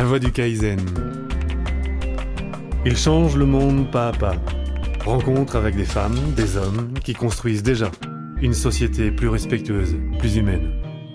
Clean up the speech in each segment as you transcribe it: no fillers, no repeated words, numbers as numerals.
voie du Kaizen. Il change le monde pas à pas. Rencontre avec des femmes, des hommes qui construisent déjà une société plus respectueuse, plus humaine.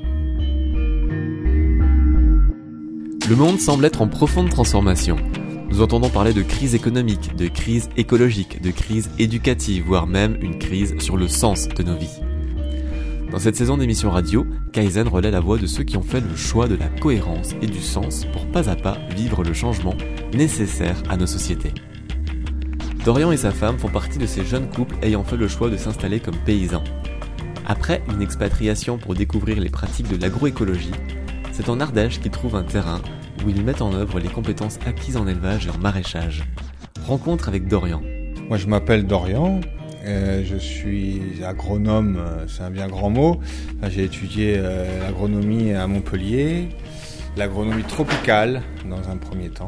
Le monde semble être en profonde transformation. Nous entendons parler de crise économique, de crise écologique, de crise éducative, voire même une crise sur le sens de nos vies. Dans cette saison d'émission radio, Kaizen relaie la voix de ceux qui ont fait le choix de la cohérence et du sens pour pas à pas vivre le changement nécessaire à nos sociétés. Dorian et sa femme font partie de ces jeunes couples ayant fait le choix de s'installer comme paysans. Après une expatriation pour découvrir les pratiques de l'agroécologie, c'est en Ardèche qu'ils trouvent un terrain où ils mettent en œuvre les compétences acquises en élevage et en maraîchage. Rencontre avec Dorian. Moi je m'appelle Dorian, je suis agronome, c'est un bien grand mot. J'ai étudié l'agronomie à Montpellier, l'agronomie tropicale dans un premier temps.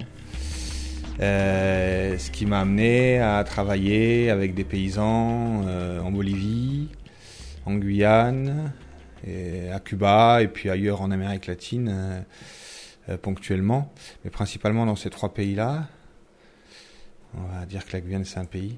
Ce qui m'a amené à travailler avec des paysans en Bolivie, en Guyane, et à Cuba et puis ailleurs en Amérique latine ponctuellement, mais principalement dans ces trois pays-là. On va dire que la Guyane c'est un pays.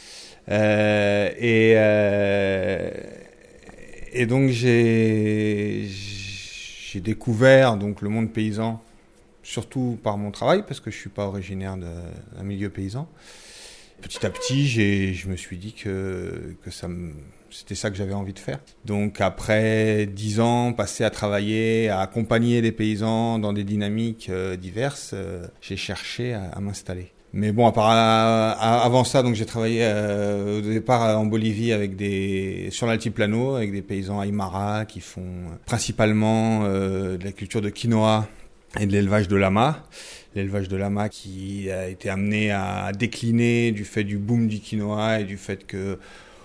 Et donc j'ai découvert donc le monde paysan surtout par mon travail parce que je suis pas originaire d'un milieu paysan. Petit à petit, je me suis dit que c'était ça que j'avais envie de faire. Donc après 10 ans passés à travailler, à accompagner les paysans dans des dynamiques diverses, j'ai cherché à m'installer. Mais bon, avant ça, donc j'ai travaillé au départ en Bolivie sur l'altiplano avec des paysans aymara qui font principalement de la culture de quinoa et de l'élevage de lama. L'élevage de lama qui a été amené à décliner du fait du boom du quinoa et du fait que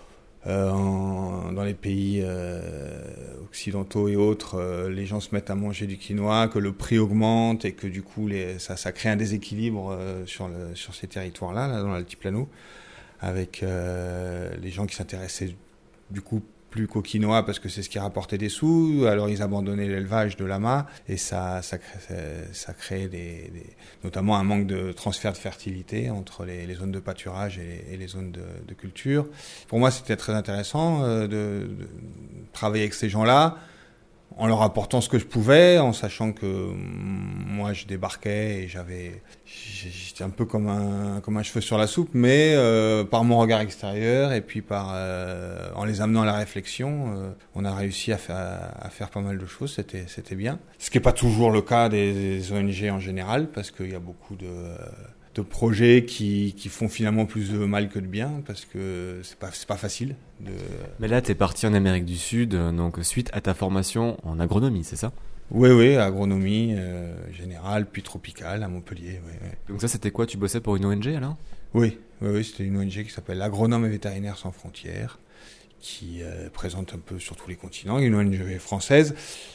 dans les pays occidentaux et autres, les gens se mettent à manger du quinoa, que le prix augmente et que du coup ça crée un déséquilibre sur ces territoires-là, là, dans l'altiplano, avec les gens qui s'intéressaient du coup plus qu'au quinoa parce que c'est ce qui rapportait des sous, alors ils abandonnaient l'élevage de lama et ça crée notamment un manque de transfert de fertilité entre les zones de pâturage et les zones de culture. Pour moi, c'était très intéressant de travailler avec ces gens-là en leur apportant ce que je pouvais, en sachant que moi je débarquais et j'étais un peu comme un cheveu sur la soupe, mais par mon regard extérieur et puis en les amenant à la réflexion, on a réussi à faire pas mal de choses, c'était bien. Ce qui n'est pas toujours le cas des ONG en général, parce qu'il y a beaucoup de projets qui font finalement plus de mal que de bien, parce que c'est pas facile. Mais là, t'es parti en Amérique du Sud, donc suite à ta formation en agronomie, c'est ça ? Oui, agronomie générale, puis tropicale à Montpellier. Oui. Donc ça, c'était quoi ? Tu bossais pour une ONG alors ? Oui, c'était une ONG qui s'appelle Agronomes et Vétérinaires sans frontières, qui est présente un peu sur tous les continents, une ONG française.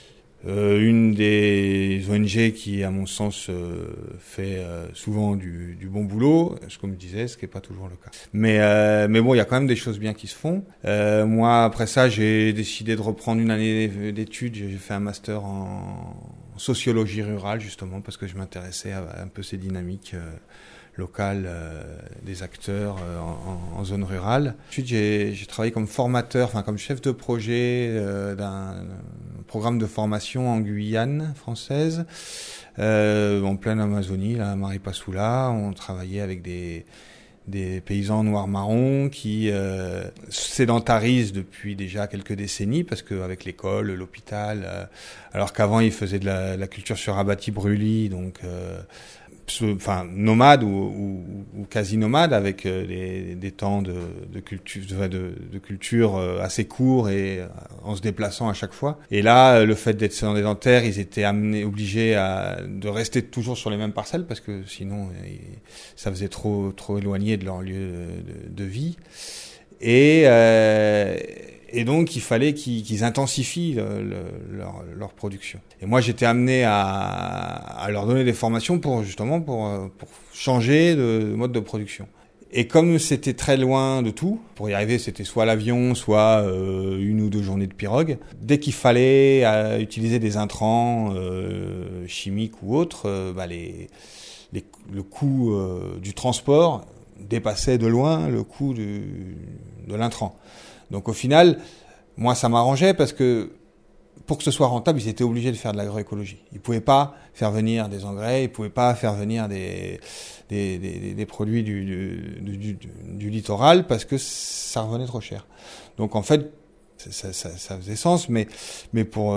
Une des ONG qui, à mon sens, fait souvent du bon boulot, ce qu'on me disait, ce qui n'est pas toujours le cas. Mais bon, il y a quand même des choses bien qui se font. Moi, après ça, j'ai décidé de reprendre une année d'études. J'ai fait un master en sociologie rurale, justement, parce que je m'intéressais à un peu ces dynamiques locales des acteurs en zone rurale. Ensuite, j'ai travaillé comme formateur, comme chef de projet d'un programme de formation en Guyane française, en pleine Amazonie, là, à Maripasoula. On travaillait avec des paysans noirs marrons qui sédentarisent depuis déjà quelques décennies, parce qu'avec l'école, l'hôpital, alors qu'avant ils faisaient de la culture sur abatis brûlis, donc nomade ou quasi nomade, avec des temps de culture assez courts et en se déplaçant à chaque fois. Et là, le fait d'être sédentaires, ils étaient obligés de rester toujours sur les mêmes parcelles parce que sinon ça faisait trop éloigné de leur lieu de vie. Et donc, il fallait qu'ils intensifient leur production. Et moi, j'étais amené à leur donner des formations pour changer de mode de production. Et comme c'était très loin de tout, pour y arriver, c'était soit l'avion, soit 1 ou 2 journées de pirogue. Dès qu'il fallait utiliser des intrants chimiques ou autres, le coût du transport dépassait de loin le coût de l'intrant. Donc au final, moi ça m'arrangeait parce que pour que ce soit rentable, ils étaient obligés de faire de l'agroécologie. Ils pouvaient pas faire venir des engrais, ils pouvaient pas faire venir des produits du littoral parce que ça revenait trop cher. Donc en fait, ça faisait sens, mais pour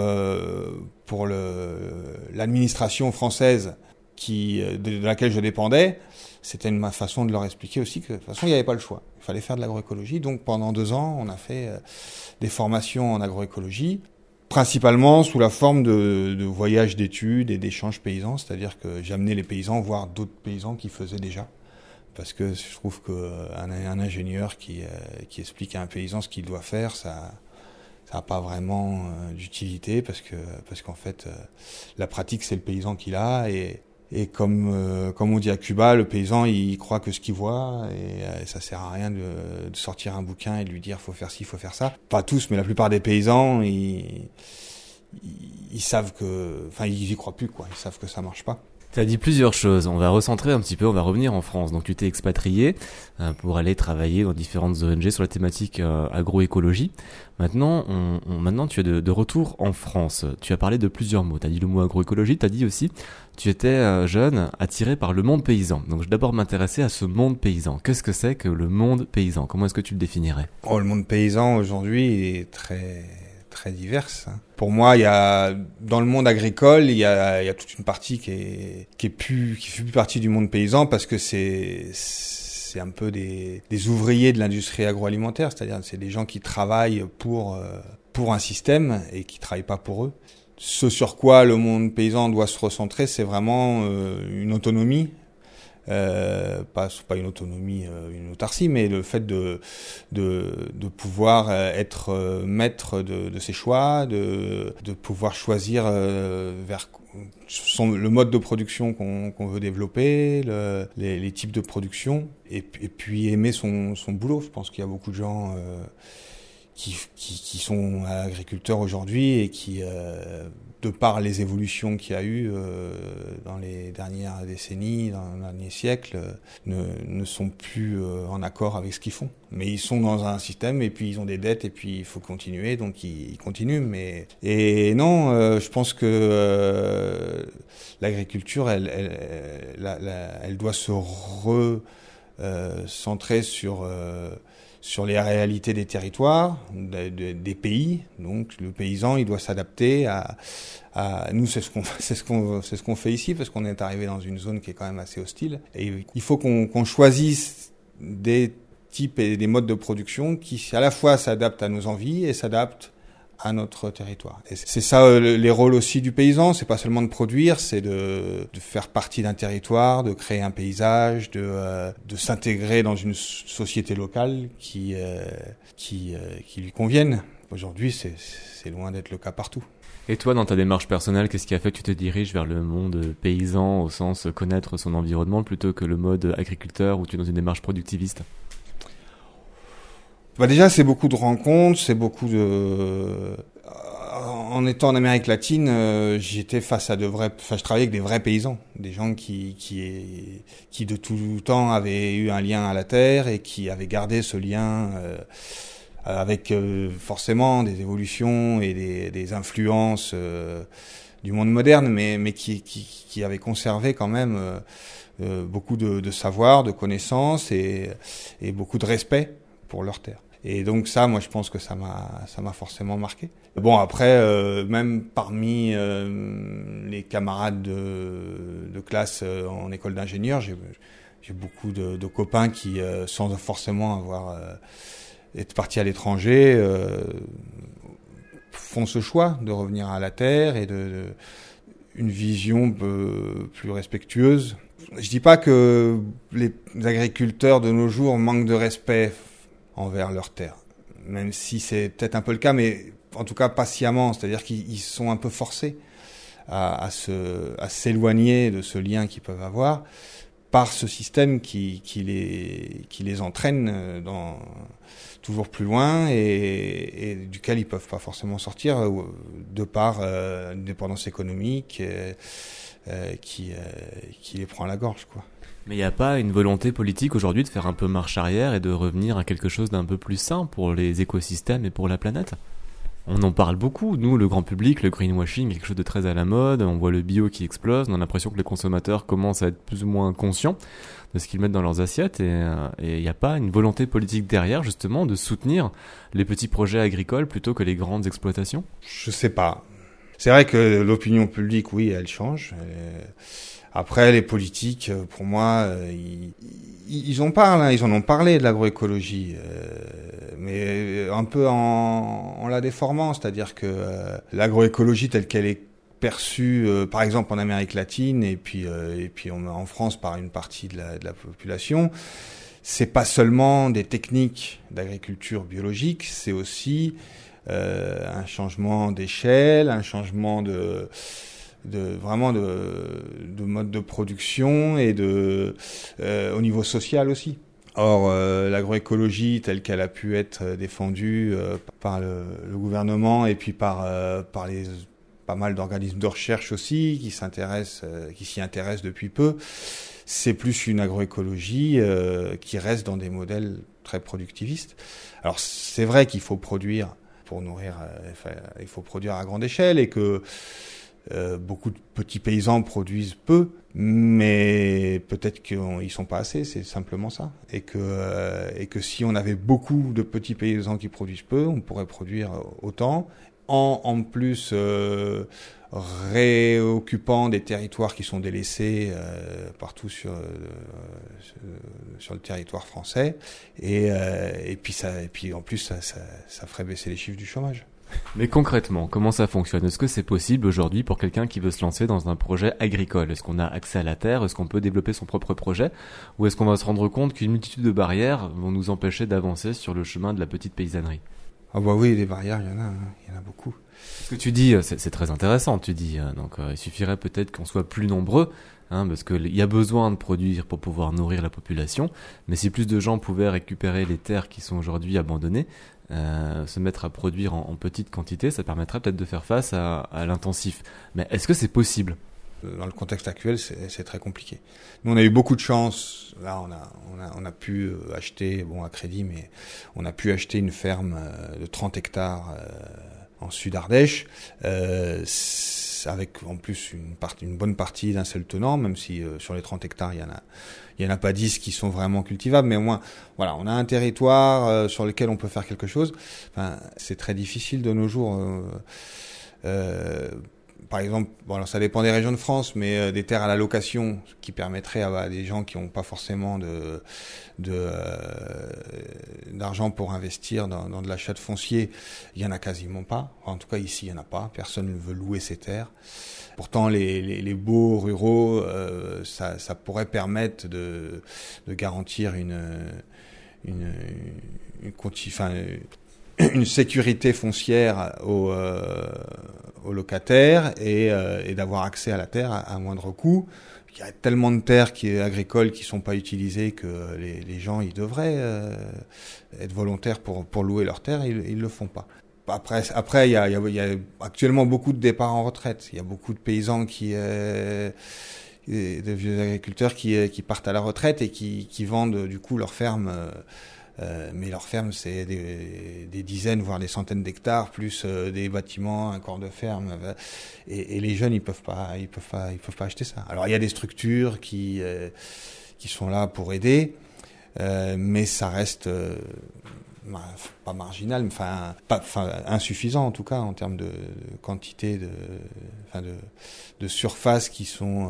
l'administration française de laquelle je dépendais, c'était ma façon de leur expliquer aussi que de toute façon il n'y avait pas le choix. Il fallait faire de l'agroécologie. Donc pendant 2 ans, on a fait des formations en agroécologie, principalement sous la forme de voyages d'études et d'échanges paysans, c'est-à-dire que j'amenais les paysans voir d'autres paysans qui faisaient déjà. Parce que je trouve qu'un ingénieur qui explique à un paysan ce qu'il doit faire, ça n'a pas vraiment d'utilité parce qu'en fait, la pratique, c'est le paysan qui l'a. Et comme on dit à Cuba, le paysan, il croit que ce qu'il voit et ça sert à rien de sortir un bouquin et de lui dire faut faire ci, faut faire ça. Pas tous, mais la plupart des paysans, ils savent ils y croient plus, quoi. Ils savent que ça marche pas. Tu as dit plusieurs choses. On va recentrer un petit peu, on va revenir en France. Donc tu t'es expatrié pour aller travailler dans différentes ONG sur la thématique agroécologie. Maintenant, tu es de retour en France. Tu as parlé de plusieurs mots. Tu as dit le mot agroécologie, tu as dit aussi tu étais jeune, attiré par le monde paysan. Donc je vais d'abord m'intéresser à ce monde paysan. Qu'est-ce que c'est que le monde paysan ? Comment est-ce que tu le définirais ? Le monde paysan aujourd'hui est très diverses. Pour moi, dans le monde agricole, il y a toute une partie qui fait plus partie du monde paysan parce que c'est un peu des ouvriers de l'industrie agroalimentaire, c'est-à-dire c'est des gens qui travaillent pour un système et qui travaillent pas pour eux. Ce sur quoi le monde paysan doit se recentrer, c'est vraiment une autonomie. Pas une autonomie, une autarcie, mais le fait de pouvoir être maître de ses choix, de pouvoir choisir vers le mode de production qu'on veut développer, les types de production, et puis aimer son boulot. Je pense qu'il y a beaucoup de gens qui sont agriculteurs aujourd'hui et qui, de par les évolutions qu'il y a eu dans les dernières décennies, dans le dernier siècle, ne sont plus en accord avec ce qu'ils font. Mais ils sont dans un système et puis ils ont des dettes et puis il faut continuer, donc ils continuent. Et non, je pense que l'agriculture, elle doit se recentrer sur les réalités des territoires, des pays. Donc le paysan, il doit s'adapter à nous, c'est ce qu'on fait ici parce qu'on est arrivé dans une zone qui est quand même assez hostile. Et il faut qu'on choisisse des types et des modes de production qui à la fois s'adaptent à nos envies et s'adaptent à notre territoire. Et c'est ça les rôles aussi du paysan, c'est pas seulement de produire, c'est de faire partie d'un territoire, de créer un paysage, de s'intégrer dans une société locale qui lui convienne. Aujourd'hui, c'est loin d'être le cas partout. Et toi, dans ta démarche personnelle, qu'est-ce qui a fait que tu te diriges vers le monde paysan au sens connaître son environnement plutôt que le mode agriculteur où tu es dans une démarche productiviste ? Déjà, c'est beaucoup de rencontres, c'est beaucoup en étant en Amérique latine, j'étais face à je travaillais avec des vrais paysans, des gens qui de tout temps avaient eu un lien à la terre et qui avaient gardé ce lien avec forcément des évolutions et des influences du monde moderne, mais qui avaient conservé quand même beaucoup de savoir, de connaissances et beaucoup de respect pour leur terre. Et donc ça, moi, je pense que ça m'a forcément marqué. Bon, après, même parmi les camarades de classe en école d'ingénieur, j'ai beaucoup de copains qui, sans forcément être partis à l'étranger, font ce choix de revenir à la terre et une vision plus respectueuse. Je dis pas que les agriculteurs de nos jours manquent de respect envers leur terre, même si c'est peut-être un peu le cas, mais en tout cas pas sciemment, c'est-à-dire qu'ils sont un peu forcés à s'éloigner de ce lien qu'ils peuvent avoir par ce système qui les entraîne toujours plus loin et duquel ils peuvent pas forcément sortir de par une dépendance économique qui les prend à la gorge, quoi. Mais il n'y a pas une volonté politique aujourd'hui de faire un peu marche arrière et de revenir à quelque chose d'un peu plus sain pour les écosystèmes et pour la planète ? On en parle beaucoup, nous, le grand public, le greenwashing, quelque chose de très à la mode, on voit le bio qui explose, on a l'impression que les consommateurs commencent à être plus ou moins conscients de ce qu'ils mettent dans leurs assiettes et il n'y a pas une volonté politique derrière, justement, de soutenir les petits projets agricoles plutôt que les grandes exploitations ? Je sais pas. C'est vrai que l'opinion publique, oui, elle change. Après, les politiques, pour moi, ils en parlent, hein, ils en ont parlé de l'agroécologie, mais un peu en la déformant, c'est-à-dire que l'agroécologie telle qu'elle est perçue, par exemple en Amérique latine et puis en France par une partie de la population, c'est pas seulement des techniques d'agriculture biologique, c'est aussi un changement d'échelle, un changement de mode de production et au niveau social aussi. Or, l'agroécologie telle qu'elle a pu être défendue par le gouvernement et puis par pas mal d'organismes de recherche aussi qui s'y intéressent depuis peu, c'est plus une agroécologie qui reste dans des modèles très productivistes. Alors, c'est vrai qu'il faut produire pour nourrir, il faut produire à grande échelle et que beaucoup de petits paysans produisent peu, mais peut-être qu'ils sont pas assez, c'est simplement ça. Et que si on avait beaucoup de petits paysans qui produisent peu, on pourrait produire autant, en plus réoccupant des territoires qui sont délaissés partout sur le territoire français. Et puis en plus ça ferait baisser les chiffres du chômage. Mais concrètement, comment ça fonctionne ? Est-ce que c'est possible aujourd'hui pour quelqu'un qui veut se lancer dans un projet agricole ? Est-ce qu'on a accès à la terre ? Est-ce qu'on peut développer son propre projet ? Ou est-ce qu'on va se rendre compte qu'une multitude de barrières vont nous empêcher d'avancer sur le chemin de la petite paysannerie ? Ah bah oui, des barrières, il y en a beaucoup. Ce que tu dis, c'est très intéressant, tu dis. Donc il suffirait peut-être qu'on soit plus nombreux, parce qu'il y a besoin de produire pour pouvoir nourrir la population. Mais si plus de gens pouvaient récupérer les terres qui sont aujourd'hui abandonnées, se mettre à produire en petite quantité, ça permettrait peut-être de faire face à l'intensif. Mais est-ce que c'est possible ? Dans le contexte actuel, c'est très compliqué. Nous, on a eu beaucoup de chance. Là, on a pu acheter, à crédit, mais on a pu acheter une ferme de 30 hectares en Sud-Ardèche, avec en plus une bonne partie d'un seul tenant, même si sur les 30 hectares, il y en a pas 10 qui sont vraiment cultivables, mais au moins, voilà, on a un territoire sur lequel on peut faire quelque chose. Enfin, c'est très difficile de nos jours. Par exemple, alors ça dépend des régions de France, mais des terres à la location qui permettraient à des gens qui n'ont pas forcément d'argent pour investir dans de l'achat de foncier, il y en a quasiment pas. Enfin, en tout cas ici, il y en a pas. Personne ne veut louer ces terres. Pourtant, les baux ruraux, ça pourrait permettre de garantir une sécurité foncière aux locataires et d'avoir accès à la terre à moindre coût. Il y a tellement de terres agricoles qui sont pas utilisées que les gens ils devraient être volontaires pour louer leurs terres, ils le font pas. Après il y a actuellement beaucoup de départs en retraite. Il y a beaucoup de paysans de vieux agriculteurs qui partent à la retraite et qui vendent du coup leurs fermes. Mais leurs fermes, c'est des dizaines, voire des centaines d'hectares, plus des bâtiments, un corps de ferme. Et les jeunes, ils peuvent pas acheter ça. Alors il y a des structures qui sont là pour aider, mais ça reste pas marginal, mais insuffisant en tout cas en termes de quantité de surfaces qui sont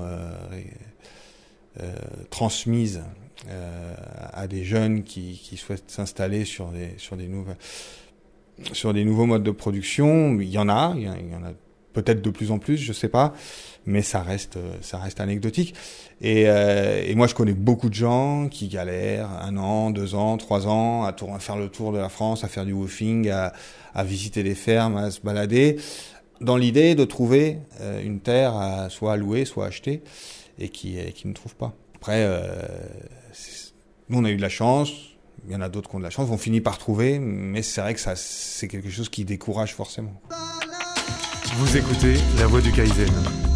transmises à des jeunes qui souhaitent s'installer sur des nouveaux modes de production. Il y en a peut-être de plus en plus, je sais pas, mais ça reste anecdotique. Et moi, je connais beaucoup de gens qui galèrent 1 an, 2 ans, 3 ans à faire le tour de la France, à faire du woofing, à visiter les fermes, à se balader, dans l'idée de trouver une terre soit à louer, soit à acheter, et qui ne trouvent pas. Après, nous on a eu de la chance, il y en a d'autres qui ont de la chance, on finit par trouver, mais c'est vrai que c'est quelque chose qui décourage forcément. Vous écoutez La Voix du Kaizen.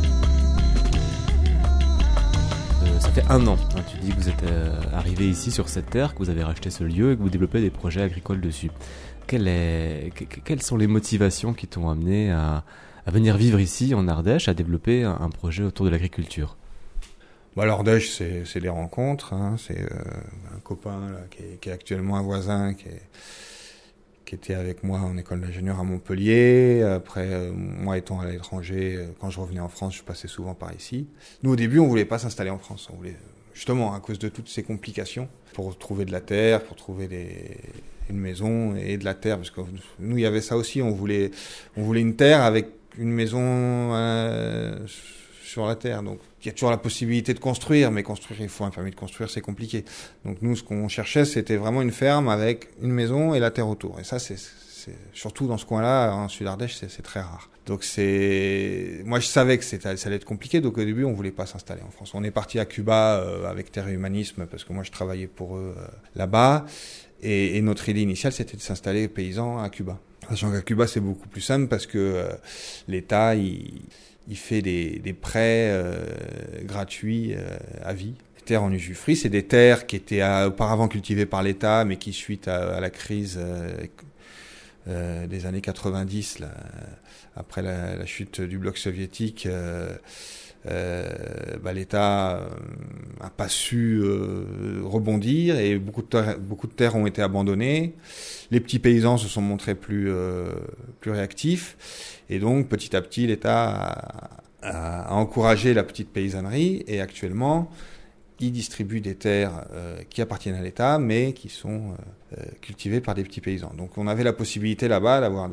Ça fait 1 an, tu dis que vous êtes arrivé ici sur cette terre, que vous avez racheté ce lieu et que vous développez des projets agricoles dessus. Quelles sont les motivations qui t'ont amené à venir vivre ici en Ardèche, à développer un projet autour de l'agriculture? L'Ardèche, c'est des rencontres. C'est un copain là, qui est actuellement un voisin qui était avec moi en école d'ingénieur à Montpellier. Après, moi étant à l'étranger, quand je revenais en France, je passais souvent par ici. Nous, au début, on voulait pas s'installer en France. On voulait, justement, à cause de toutes ces complications, pour trouver de la terre, pour trouver une maison et de la terre. Parce que nous, il y avait ça aussi. On voulait une terre avec une maison sur la terre. Donc, il y a toujours la possibilité de construire, mais construire, il faut un permis de construire, c'est compliqué. Donc nous, ce qu'on cherchait, c'était vraiment une ferme avec une maison et la terre autour. Et ça, c'est surtout dans ce coin-là, en Sud-Ardèche, c'est très rare. Donc moi, je savais que ça allait être compliqué, donc au début, on voulait pas s'installer en France. On est parti à Cuba avec Terre et Humanisme, parce que moi, je travaillais pour eux là-bas. Et notre idée initiale, c'était de s'installer paysan à Cuba. Sachant qu'à Cuba, c'est beaucoup plus simple, parce que l'État, il fait des prêts gratuits à vie. Les terres en usufruit, c'est des terres qui étaient auparavant cultivées par l'État, mais qui, suite à la crise des années 90, là, après la chute du bloc soviétique, l'État a pas su rebondir et beaucoup de terres ont été abandonnées. Les petits paysans se sont montrés plus réactifs et donc petit à petit l'État a encouragé la petite paysannerie et actuellement il distribue des terres qui appartiennent à l'État mais qui sont cultivées par des petits paysans. Donc on avait la possibilité là-bas d'avoir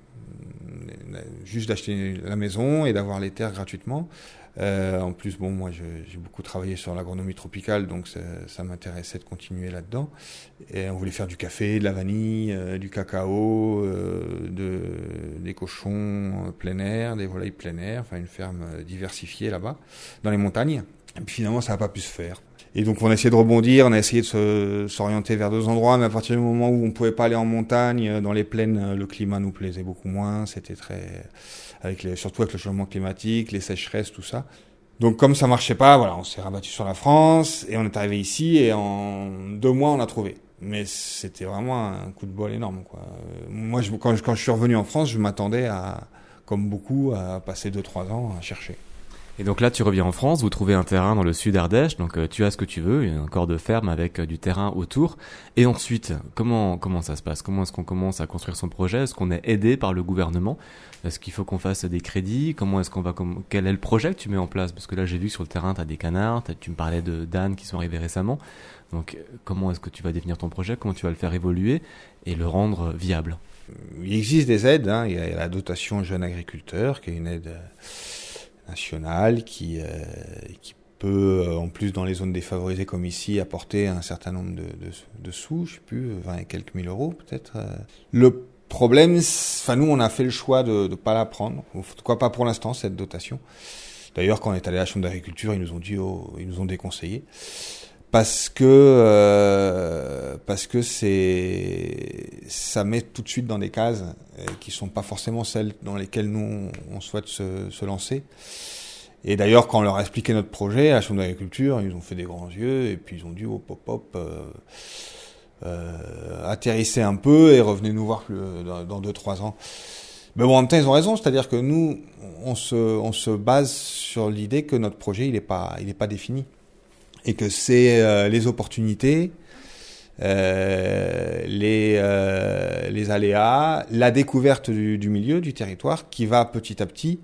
juste d'acheter la maison et d'avoir les terres gratuitement. En plus, moi, j'ai beaucoup travaillé sur l'agronomie tropicale, donc ça m'intéressait de continuer là-dedans. Et on voulait faire du café, de la vanille, du cacao, des cochons plein air, des volailles plein air, enfin une ferme diversifiée là-bas, dans les montagnes. Et puis finalement, ça n'a pas pu se faire. Et donc on a essayé de rebondir, on a essayé de s'orienter vers d'autres endroits, mais à partir du moment où on pouvait pas aller en montagne, dans les plaines, le climat nous plaisait beaucoup moins. C'était surtout avec le changement climatique, les sécheresses, tout ça. Donc comme ça marchait pas, on s'est rabattu sur la France et on est arrivé ici et en 2 mois on a trouvé. Mais c'était vraiment un coup de bol énorme, quoi. Moi, quand je suis revenu en France, je m'attendais comme beaucoup, à passer 2-3 ans à chercher. Et donc là, tu reviens en France, vous trouvez un terrain dans le sud Ardèche, donc tu as ce que tu veux, un corps de ferme avec du terrain autour. Et ensuite, comment ça se passe? Comment est-ce qu'on commence à construire son projet? Est-ce qu'on est aidé par le gouvernement? Est-ce qu'il faut qu'on fasse des crédits? Quel est le projet que tu mets en place? Parce que là, j'ai vu que sur le terrain, tu as des canards, tu me parlais d'ânes qui sont arrivés récemment. Donc, comment est-ce que tu vas définir ton projet? Comment tu vas le faire évoluer et le rendre viable? Il existe des aides, il y a la dotation jeune agriculteur, qui est une aide nationale qui peut, en plus dans les zones défavorisées comme ici, apporter un certain nombre de sous, je sais plus, 20 et quelques mille euros peut-être. Le problème, nous on a fait le choix de pas la prendre, pourquoi pas pour l'instant cette dotation. D'ailleurs quand on est allé à la chambre d'agriculture, ils nous ont déconseillé. Parce que ça met tout de suite dans des cases qui sont pas forcément celles dans lesquelles nous on souhaite se lancer. Et d'ailleurs, quand on leur a expliqué notre projet à la chambre d'agriculture, ils ont fait des grands yeux et puis ils ont dit atterrissez un peu et revenez nous voir dans 2-3 ans. Mais bon, en même temps, ils ont raison, c'est-à-dire que nous, on se base sur l'idée que notre projet il est pas défini. Et que c'est les opportunités, les aléas, la découverte du milieu, du territoire, qui va petit à petit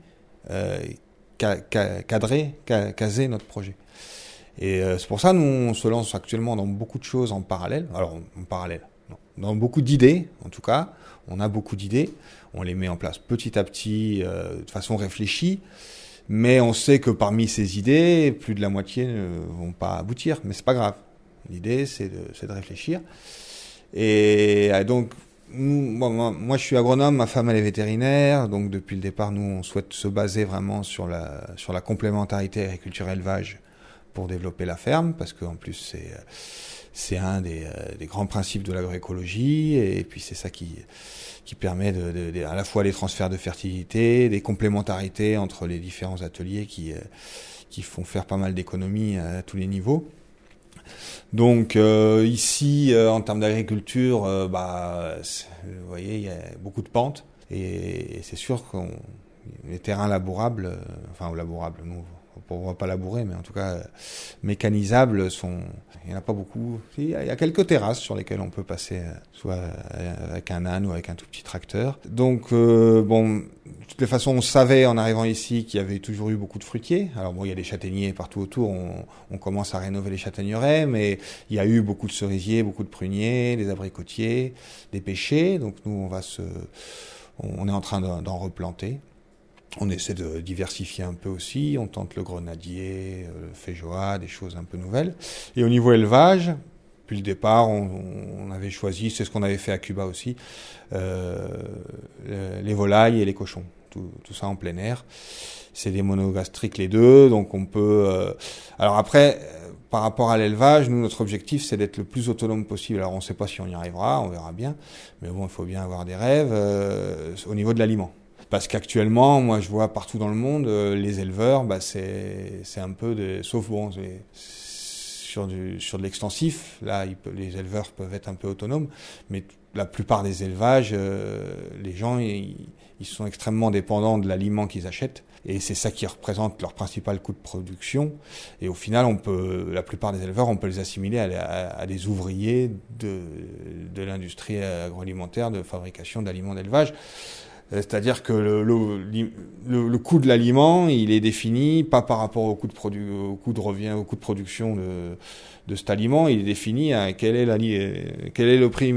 caser notre projet. Et c'est pour ça nous on se lance actuellement dans beaucoup de choses en parallèle. Alors en parallèle, non, dans beaucoup d'idées en tout cas. On a beaucoup d'idées, on les met en place petit à petit, de façon réfléchie. Mais on sait que parmi ces idées, plus de la moitié ne vont pas aboutir. Mais c'est pas grave. L'idée, c'est de réfléchir. Et donc, moi, je suis agronome, ma femme, elle est vétérinaire. Donc, depuis le départ, nous, on souhaite se baser vraiment sur la complémentarité agriculture-élevage pour développer la ferme, parce qu'en plus c'est un des grands principes de l'agroécologie, et puis c'est ça qui permet à la fois les transferts de fertilité, des complémentarités entre les différents ateliers qui font faire pas mal d'économies à tous les niveaux. Donc ici, en termes d'agriculture, vous voyez, il y a beaucoup de pentes, et c'est sûr que les terrains labourables, nous on ne va pas labourer, mais en tout cas mécanisables, il n'y en a pas beaucoup. Il y a quelques terrasses sur lesquelles on peut passer, soit avec un âne ou avec un tout petit tracteur. Donc de toutes les façons, on savait en arrivant ici qu'il y avait toujours eu beaucoup de fruitiers. Alors il y a des châtaigniers partout autour, on commence à rénover les châtaigneraies, mais il y a eu beaucoup de cerisiers, beaucoup de pruniers, des abricotiers, des pêchers. Donc nous, on est en train d'en replanter. On essaie de diversifier un peu aussi, on tente le grenadier, le feijoa, des choses un peu nouvelles. Et au niveau élevage, depuis le départ, on avait choisi, c'est ce qu'on avait fait à Cuba aussi, les volailles et les cochons, tout ça en plein air. C'est des monogastriques les deux, donc on peut... Alors après, par rapport à l'élevage, nous, notre objectif, c'est d'être le plus autonome possible. Alors on ne sait pas si on y arrivera, on verra bien, mais bon, il faut bien avoir des rêves au niveau de l'aliment. Parce qu'actuellement, moi, je vois partout dans le monde, les éleveurs, c'est un peu sauf sur de l'extensif. Là, les éleveurs peuvent être un peu autonomes, mais la plupart des élevages, les gens, ils sont extrêmement dépendants de l'aliment qu'ils achètent, et c'est ça qui représente leur principal coût de production. Et au final, la plupart des éleveurs, on peut les assimiler à des ouvriers de l'industrie agroalimentaire, de fabrication d'aliments d'élevage. C'est-à-dire que le coût de l'aliment, il est défini pas par rapport au coût de revient, au coût de production de cet aliment, il est défini à quel est le prix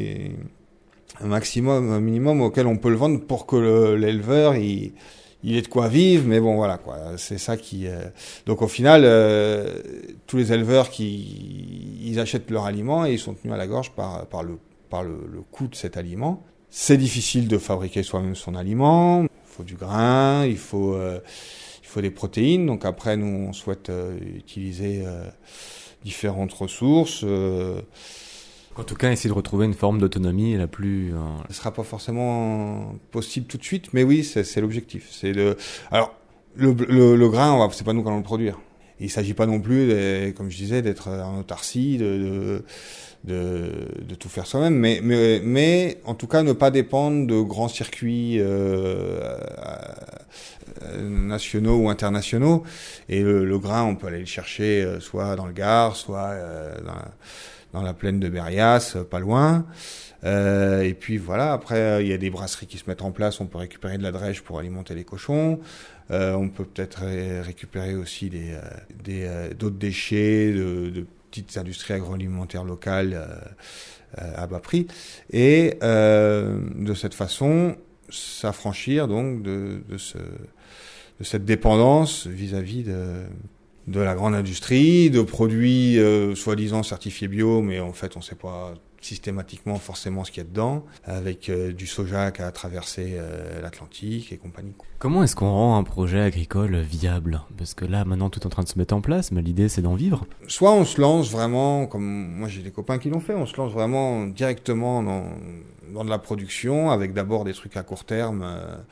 minimum auquel on peut le vendre pour que l'éleveur il ait de quoi vivre. Mais bon, voilà quoi, c'est ça qui. Donc au final, tous les éleveurs ils achètent leur aliment et ils sont tenus à la gorge par le coût de cet aliment. C'est difficile de fabriquer soi-même son aliment. Il faut du grain, il faut des protéines. Donc après, nous, on souhaite utiliser différentes ressources. En tout cas, essayer de retrouver une forme d'autonomie la plus... Ce ne sera pas forcément possible tout de suite, mais oui, c'est l'objectif. Alors, le grain, c'est pas nous qui allons le produire. Il ne s'agit pas non plus, comme je disais, d'être en autarcie, de tout faire soi-même, mais en tout cas ne pas dépendre de grands circuits nationaux ou internationaux. Et le grain, on peut aller le chercher soit dans le Gard, soit dans la plaine de Berrias, pas loin. Et puis voilà, après il y a des brasseries qui se mettent en place, on peut récupérer de la drèche pour alimenter les cochons. On peut peut-être récupérer aussi d'autres déchets de petites industries agroalimentaires locales à bas prix, et de cette façon s'affranchir donc de cette dépendance vis-à-vis de la grande industrie, de produits soi-disant certifiés bio, mais en fait on ne sait pas systématiquement forcément ce qu'il y a dedans, avec du soja qui a traversé l'Atlantique et compagnie. Comment est-ce qu'on rend un projet agricole viable ? Parce que là, maintenant, tout est en train de se mettre en place, mais l'idée, c'est d'en vivre. Soit on se lance vraiment, comme moi j'ai des copains qui l'ont fait, on se lance vraiment directement dans de la production, avec d'abord des trucs à court terme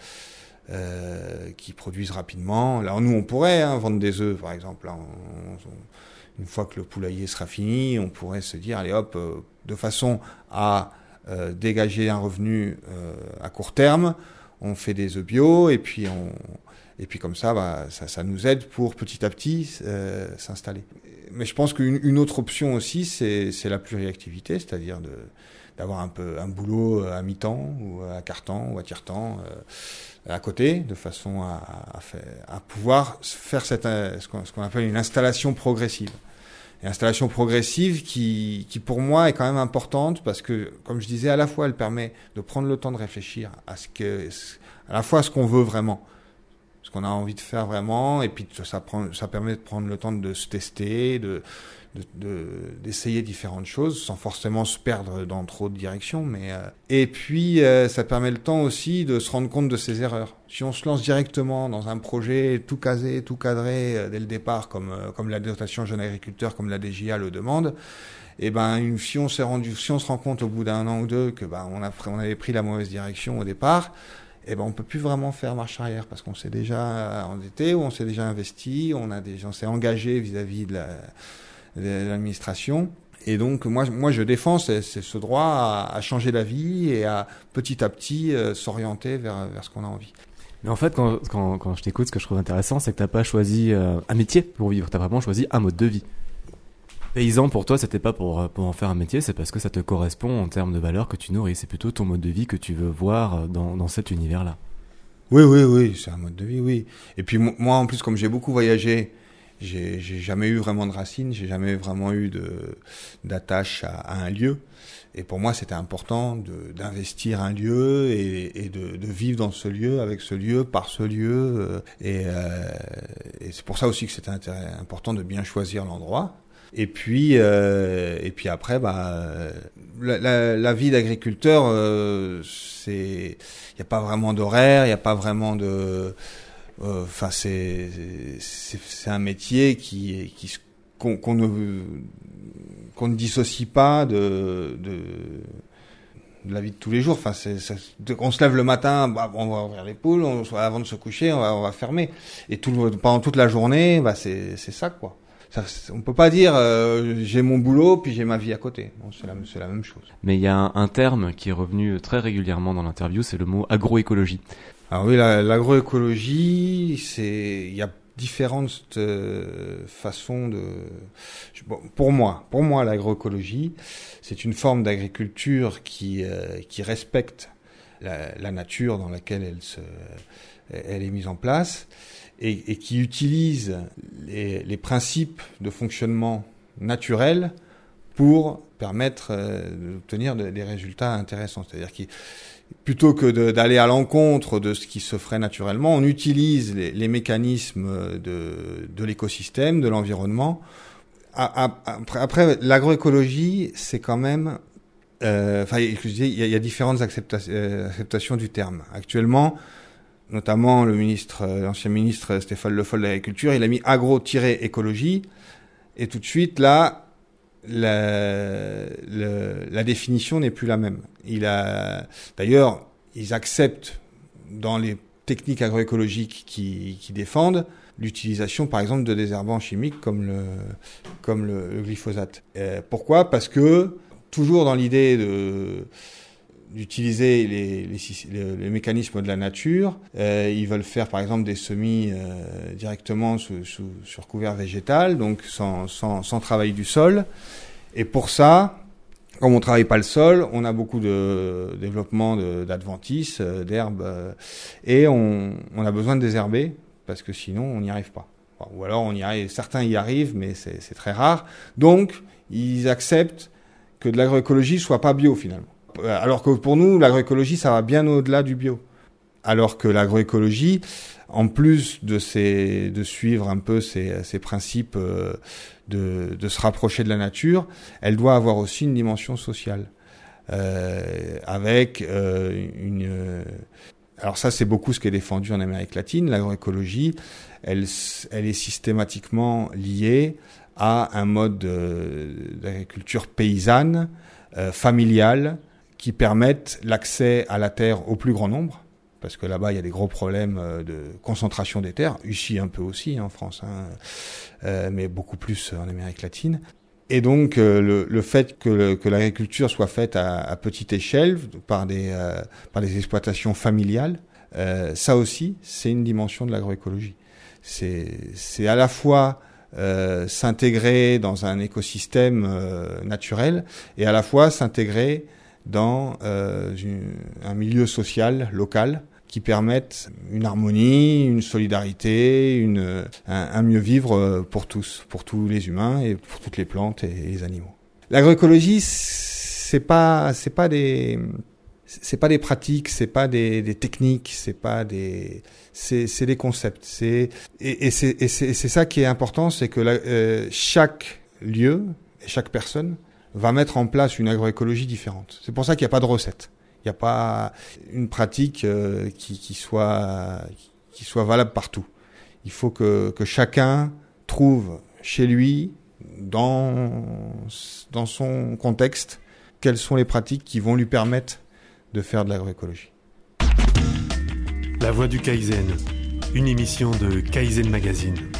qui produisent rapidement. Là, nous, on pourrait vendre des œufs, par exemple. Là, une fois que le poulailler sera fini, on pourrait se dire, allez hop, de façon à dégager un revenu à court terme, on fait des œufs bio, et puis comme ça, ça nous aide pour petit à petit s'installer. Mais je pense qu'une autre option aussi, c'est la pluriactivité, c'est-à-dire d'avoir un boulot à mi-temps, ou à quart-temps, ou à tiers-temps, à côté, de façon à pouvoir faire ce qu'on appelle une installation progressive. Et installation progressive qui pour moi est quand même importante, parce que, comme je disais, à la fois elle permet de prendre le temps de réfléchir à la fois à ce qu'on veut vraiment, ce qu'on a envie de faire vraiment, et puis ça permet de prendre le temps de se tester, d'essayer différentes choses sans forcément se perdre dans trop de directions, et puis ça permet le temps aussi de se rendre compte de ses erreurs. Si on se lance directement dans un projet tout casé, tout cadré dès le départ, comme la dotation jeune agriculteur, comme la DJA le demande, et si on se rend compte au bout d'un an ou deux que on avait pris la mauvaise direction au départ, on peut plus vraiment faire marche arrière parce qu'on s'est déjà endetté ou on s'est déjà investi, on s'est engagé vis-à-vis de l'administration. Et donc moi je défends ce droit à changer d'avis et à petit s'orienter vers ce qu'on a envie. Mais en fait, quand je t'écoute, ce que je trouve intéressant, c'est que t'as pas choisi un métier pour vivre, t'as vraiment choisi un mode de vie. Paysan, pour toi, c'était pas pour en faire un métier, c'est parce que ça te correspond en termes de valeurs que tu nourris. C'est plutôt ton mode de vie que tu veux voir dans cet univers-là. Oui, c'est un mode de vie, oui. Et puis moi, en plus, comme j'ai beaucoup voyagé, j'ai jamais eu vraiment de racines, j'ai jamais vraiment eu d'attache à un lieu. Et pour moi, c'était important d'investir un lieu et de vivre dans ce lieu, avec ce lieu, par ce lieu. Et c'est pour ça aussi que c'était important de bien choisir l'endroit. Et puis après, la vie d'agriculteur, il y a pas vraiment d'horaire, il y a pas vraiment c'est un métier qu'on ne dissocie pas de la vie de tous les jours. On se lève le matin, on va ouvrir les poules, avant de se coucher, on va fermer. Et pendant toute la journée, c'est ça, quoi. On peut pas dire j'ai mon boulot puis j'ai ma vie à côté. Bon, c'est la même chose. Mais il y a un terme qui est revenu très régulièrement dans l'interview, c'est le mot agroécologie. Alors oui, l'agroécologie, il y a différentes façons de. Pour moi, l'agroécologie, c'est une forme d'agriculture qui respecte la nature dans laquelle elle est mise en place. Et qui utilise les principes de fonctionnement naturel pour permettre d'obtenir des résultats intéressants. C'est-à-dire que plutôt que d'aller à l'encontre de ce qui se ferait naturellement, on utilise les mécanismes de l'écosystème, de l'environnement. Après, l'agroécologie, c'est quand même... il y a différentes acceptations du terme. Actuellement, notamment l'ancien ministre Stéphane Le Foll de l'Agriculture, il a mis agro-écologie, et tout de suite, là, la définition n'est plus la même. D'ailleurs, ils acceptent, dans les techniques agroécologiques qui défendent, l'utilisation, par exemple, de désherbants chimiques comme le glyphosate. Pourquoi ? Parce que, toujours dans l'idée d'utiliser les mécanismes de la nature. Ils veulent faire, par exemple, des semis directement sur couvert végétal, donc sans travail du sol. Et pour ça, comme on travaille pas le sol, on a beaucoup de développement d'adventices, d'herbes, et on a besoin de désherber, parce que sinon, on n'y arrive pas. Ou alors, certains y arrivent, mais c'est très rare. Donc, ils acceptent que de l'agroécologie soit pas bio, finalement. Alors que pour nous, l'agroécologie, ça va bien au-delà du bio. Alors que l'agroécologie, en plus de suivre un peu ces principes de se rapprocher de la nature, elle doit avoir aussi une dimension sociale. Avec alors ça, c'est beaucoup ce qui est défendu en Amérique latine. L'agroécologie, elle est systématiquement liée à un mode d'agriculture paysanne, familiale, qui permettent l'accès à la terre au plus grand nombre, parce que là-bas, il y a des gros problèmes de concentration des terres, ici un peu aussi en France, mais beaucoup plus en Amérique latine. Et donc, le fait que l'agriculture soit faite à petite échelle, par des exploitations familiales, ça aussi, c'est une dimension de l'agroécologie. C'est à la fois s'intégrer dans un écosystème naturel et à la fois s'intégrer dans un milieu social local qui permettent une harmonie, une solidarité, un mieux vivre pour tous les humains et pour toutes les plantes et les animaux. L'agroécologie, c'est pas des c'est pas des pratiques, c'est pas des techniques, c'est des concepts. C'est ça qui est important, c'est que chaque lieu et chaque personne va mettre en place une agroécologie différente. C'est pour ça qu'il n'y a pas de recette. Il n'y a pas une pratique qui soit valable partout. Il faut que chacun trouve chez lui, dans son contexte, quelles sont les pratiques qui vont lui permettre de faire de l'agroécologie. La Voix du Kaizen, une émission de Kaizen Magazine.